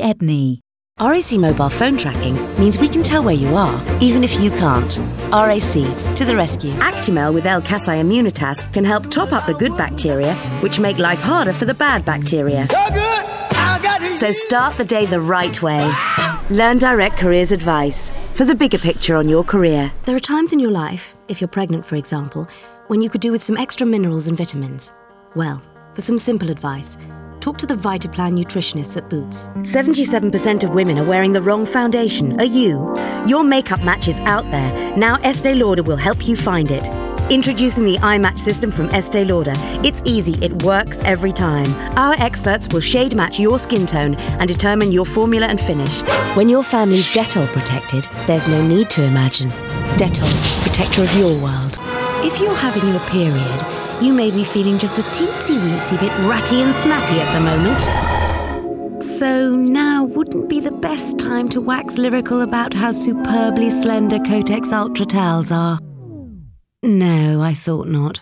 Edney. RAC mobile phone tracking means we can tell where you are, even if you can't. RAC, to the rescue. Actimel with L-Casei Immunitas can help top up the good bacteria, which make life harder for the bad bacteria. So good, I got it. So start the day the right way. Learn Direct Careers advice for the bigger picture on your career. There are times in your life, if you're pregnant for example, when you could do with some extra minerals and vitamins. Well, for some simple advice, talk to the Vitaplan nutritionists at Boots. 77% of women are wearing the wrong foundation. Are you? Your makeup match is out there. Now Estee Lauder will help you find it. Introducing the eye match system from Estee Lauder. It's easy, it works every time. Our experts will shade match your skin tone and determine your formula and finish. When your family's Dettol protected, there's no need to imagine. Dettol, protector of your world. If you're having your period, you may be feeling just a teensy-weensy bit ratty and snappy at the moment. So now wouldn't be the best time to wax lyrical about how superbly slender Kotex Ultra towels are. No, I thought not.